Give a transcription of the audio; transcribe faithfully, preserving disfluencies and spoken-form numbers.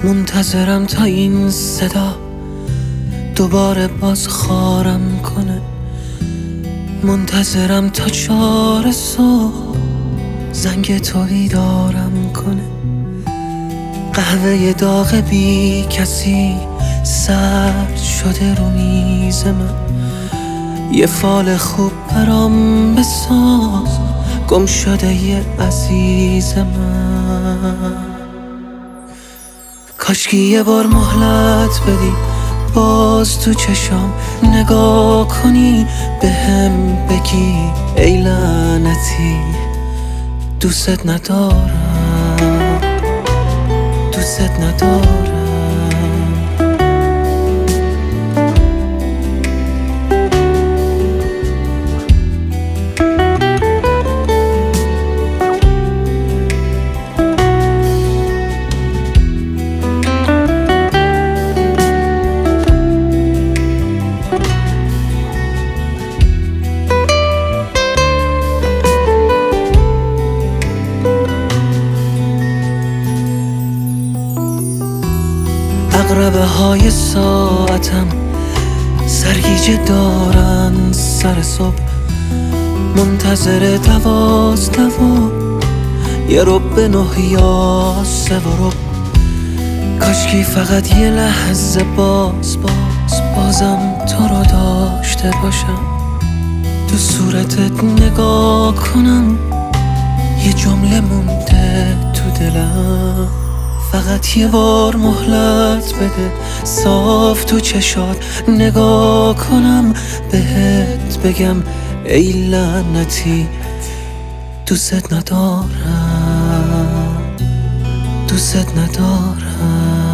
منتظرم تا این صدا دوباره باز خارم کنه، منتظرم تا چهار صبح زنگ تو بیدارم کنه. قهوه داغ بی کسی سرد شده رو میز من، یه فال خوب برام بساز گم شده یه عزیز من. کاشکی یه بار مهلت بدی باز تو چشام نگاه کنی، به هم بگی ای لعنتی دوست ندارم، دوست ندارم. عقربه های ساعتم سرگیجه دارن سر صبح، منتظر دوازده و یه رب نه یا سه و رب. کاشکی فقط یه لحظه باز باز بازم تو رو داشته باشم، تو صورتت نگاه کنم یه جمله مونده تو دلم. فقط یه بار مهلت بده صاف تو چشات نگاه کنم، بهت بگم ای لعنتی دوست ندارم، دوست ندارم.